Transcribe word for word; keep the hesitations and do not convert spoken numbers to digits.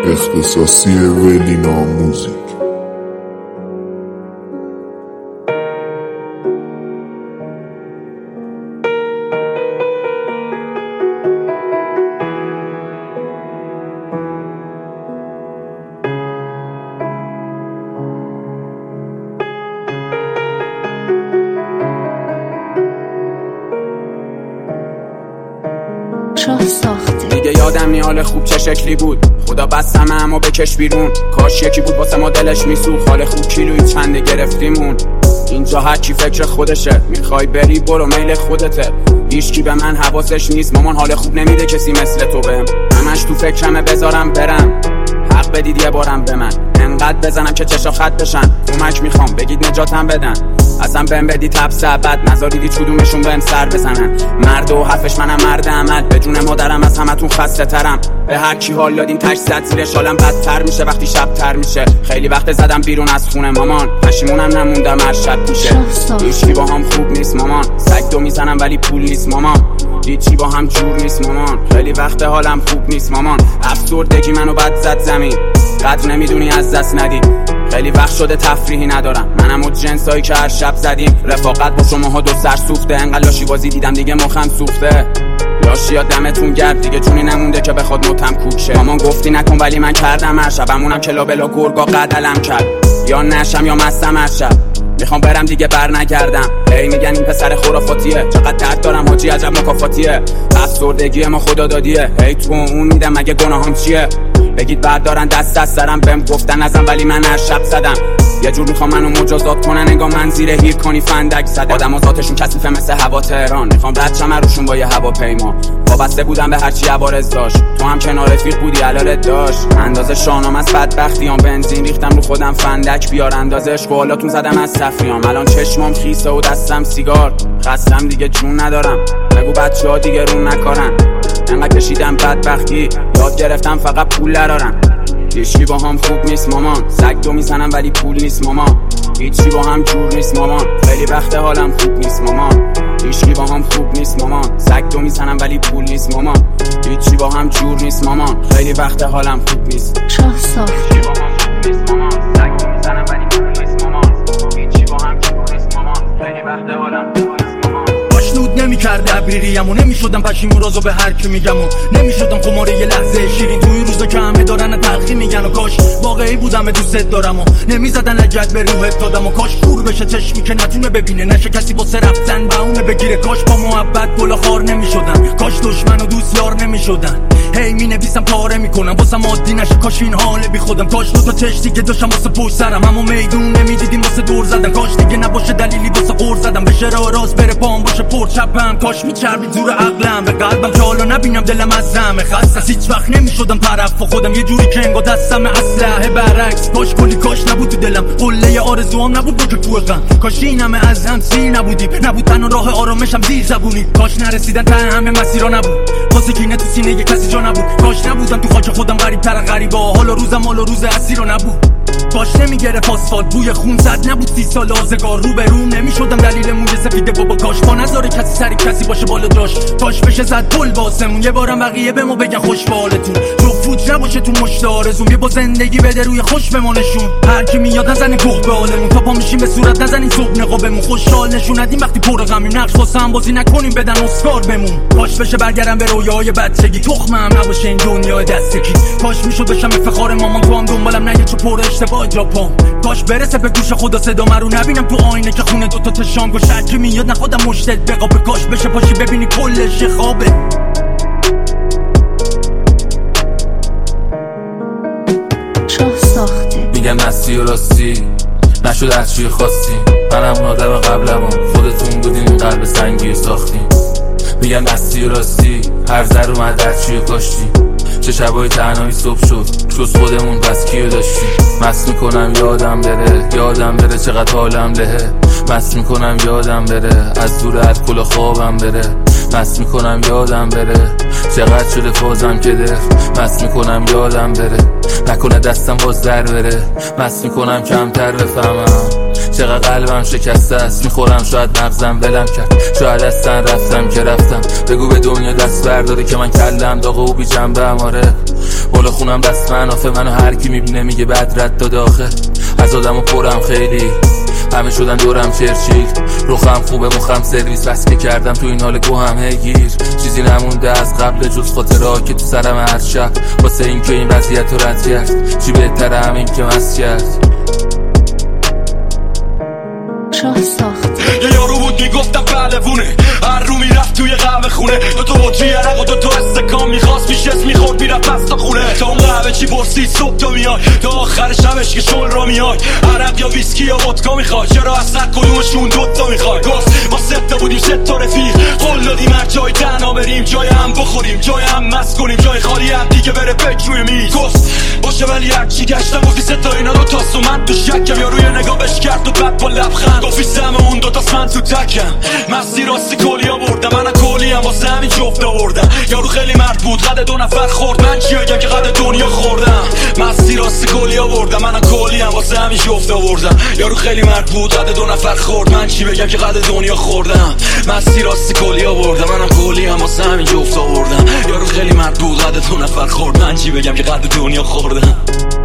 اختصاصی ولینا موزیک. دیگه یادم نی حال خوب چه شکلی بود، خدا بستم اما بکش بیرون. کاش یکی بود واسه ما دلش میسوخت، حال خوب کیلویی چنده گرفتیمون. اینجا هر کی فکر خودشه، میخوای بری برو میل خودته. هیچکی به من حواسش نیست، مامان حال خوب نمیده کسی مثل تو بهم. همش تو فکرمه بذارم برم، حق بدید یه بارم به من. انقدر بزنم که چشا خط بشن، کمک میخوام بگید نجاتم بدن. اصلا بهم بدید حبس ابد، نذاریدی کدومشون بهم سر بزنن. مرد و حرفش منم مرد عمل، به جون مادرم از همتون خسته ترم. به هر کی حال دادین تش زد زیرش، حالم بدتر میشه وقتی شب تر میشه. خیلی وقت زدم بیرون از خونه مامان، پشیمونم نموندم هر شب میشه. هیچکی با هم خوب نیست مامان، سگ دو میزنم ولی پول نیست مامان. هیچی با هم جور نیست مامان، خیلی وقت حالم خوب نیست مامان. افسردگی منو بد زد زمین، قدر نمیدونی از دست ندی. خیلی وقت شده تفریحی ندارم، منم و جنسایی که هر شب زدیم. رفاقت با شماها دو سر سوخته، انقدر لاشی بازی دیدم دیگه مخم سوخته. لاشیا دمتون گرد، دیگه جونی نمونده که بخواد نوتم کوک شه. مامان گفتی نکن ولی من کردم هر شبمونم کلا بلا گرگا قدلم کرد. یا نشم یا مستم هر شب، میخوام برم دیگه بر نگردم. هی میگن این پسر خرافاتیه، چقدر درد دارم حاجی عجب مکافاتیه. افسردگی ما خدا دادیه، هی تو اون میدم مگه گناهام چیه. بگید بردارن دست از سرم، بهم گفتن ازم ولی من هر شب زدم. یه جور میخوام منو مجازات کنن، انگار من زیر هیر کنی فندک زدم. آدم ذاتشون کثیفه مثل هوا تهران، میخوام رد شم روشون با یه هواپیما. وابسته بودم به هرچی عوارض داشت، تو هم کنار رفیق بودی علالت داشت. اندازه شانم از بدبختیام، بنزین ریختم رو خودم فندک بیار اندازش. بالاتون زدم از صفریام، الان چشمام خیسه و دستم سیگار. خستم دیگه جون ندارم، بگو بچه‌ها دیگه رو نکارن. انقدر کشیدم بدبختی، یاد گرفتم فقط پول درارن. هیچی با هم خوب نیست مامان، سگ دو میزنم ولی پول نیست مامان. هیچی با هم جور نیست مامان، خیلی وقت حالم خوب نیست مامان. هیچی با هم خوب نیست مامان، سگ دو میزنم ولی پول نیست مامان. هیچی با هم جور نیست مامان، خیلی وقت حالم خوب نیست. شاه صاف هیچی با هم خوب نیست مامان، سگ دو میزنم ولی پول نیست مامان. هیچی با هم جور نیست مامان، خیلی وقت حالم خوب نیست مامان. نود نمی‌کرده ابریریم و نمی‌شدم پشیمون رازو به هر کی میگم و نمی‌شدم خمار یه لحظه شیرین. توی روزا که همه دارن تلخی میگن و کاش واقعی بودم دوست دارم و نمیزدن لجت به روحت دادم و کاش دور بشه چشمی که نتونه ببینه، نشه کسی واسه رفتن بهونه بگیره. کاش با محبت گل خار نمی‌شدن، کاش دشمن و دوست یار نمی‌شدن. هی می‌نویسم پاره میکنم واسم عادی نشه، کاش این حال بی خودم. کاش دو تا چشتی که داشتم واسه پشت سرم، اما میدون نمیدیدیم واسه دور زدن. کاش دیگه نباشه دلیلی واسه قور زدم، بشه راه راست بره پام باشه پر چپم. کاش میچربید زور عقلم به قلبم که حالا نبینم دلم از زمه خسته. هیچ وقت نمیشدم طرف و خودم، یه جوری که انگار دستم اسلحه برعکس. کاش کلی کاش نبود تو دلم، قله آرزوام نبود با که تو غم. کاش این همه از هم سیر نبودیم، نبود تنها راه آرامشم زیر زبونی. کاش نرسیدن ته همه مسیرا نبود، واسه کینه تو سینه یه کسی جا نبود. کاش نبودم تو خاک خودم غریب تر غریبا، حالا روزم حالا روز اسیرا نبود. کاش نمیگرفت آسفالت بوی خون زد، نبود سی سال آزگار رو به روم نمیشدم دلیل موی سفیده بابا. کاش با نذاره کسی سری کسی باشه بالا داشت، کاش بشه زد پل واسمون. یه بارم بقیه به ما بگن خوش به حالتون، جو فوت نباشه تو مشت آرزوم. یه با زندگی بده روی خوش بمونشون، هر کی میاد نزنه گوه به حالمون. تا پا میشیم به صورت نزنین صبح نقابمون، خوشحال نشون ندیم وقتی پر غمیم. نقش واسه هم بازی نکنیم بدن اسکار بمون. کاش بشه برگردم به رویاهای بچگی، تخمم نباشه این دنیا دستگی. کاش میشد بشم افتخار مامان، تو هم دنبالم نگه چه پر اشتباه جاپام. کاش برسه به گوش خدا صدا رو نبینم تو آینه که خونه دوتا تشام گوش. هر کی میاد نخودم مشتت بقابه، کاش بشه پاشی ببینی کلش خوابه. شاه ساخته میگم نستی و راستی نشد از چی خواستی، من همون آدم قبلمون خودتون بودین قلب سنگی ساختیم. میگم نستی و راستی هر ذر اومد از چی کاشتی. چه شبای تنهایی صبح شد جز خودمون بس کیو داشتی. مست میکنم یادم بره یادم بره چقدر حالم لهه. مست میکنم یادم بره از دور الکل خوابم بره. مست میکنم یادم بره چقدر شده فازم که دف. مست میکنم یادم بره نکنه دستم باز در بره. مست میکنم کمتر بفهمم چقدر قلبم شکسته است، میخورم شاید مغزم ولم کرد، شاید هستن رفتم که رفتم. بگو به دنیا دست برداره که من کلم داغه و بی جنبه ام. آره بالا خونم دست منافه، منو هر کی میبینه میگه بد رد داده آخه. از آدمو پرم خیلی، همه شدن دورم چرچیل، روخم خوبه مخم سرویس، بس که کردم تو این حال گوهم هیگیر. چیزی نمونده از قبل جز خاطرها که تو سرم هر شب، واسه این که این وضعیت رو رد کرد. چی بهتره همین که مست کرد. شاه ساخته. یه یارو بود میگفتم پهلوونه، هر رو میرفت توی قهوه خونه، دو تا بطری عرق و دو تا استکان میخواست میشست میخورد میرفت پس تا خونه. تا اون قهوه چی پرسید صبح تا میای، تا آخر شبش که شل را میای، عرق یا ویسکی یا ودکا میخوای، چرا از هر کدومشون دوتا میخوای. گفت ما سه تا بودیم سه تا رفیق، قول دادیم هر جای تنها بریم، جای هم بخوریم جای هم مست کنیم، جای خالی هم دیگه بره پک روی میز. گفت باشه ولی هرچی گشتم گفتی سه تا اینا دو تا سومت تو شکم، یا روی نگاهش کرد و بعد با لبخند گفتی سم اون دو تا من تو تکم. مستی راستی کلی آوردم، من کلی هم واسه همین جفت آوردم. یارو خیلی مرد بود قد دو نفر خورد، من چی بگم که قد دنیا خوردم. مستی راستی کلی آوردم، من کلی هم واسه همین جفت آوردم. یارو خیلی مرد بود قد دو نفر خورد، من چی بگم که قد دنیا خوردم. مستی راستی کلی آوردم، من کلی هم واسه همین جفت آوردم. یارو خیلی مرد بود قد دو نفر خورد، من چی بگم که قد دنیا خوردم.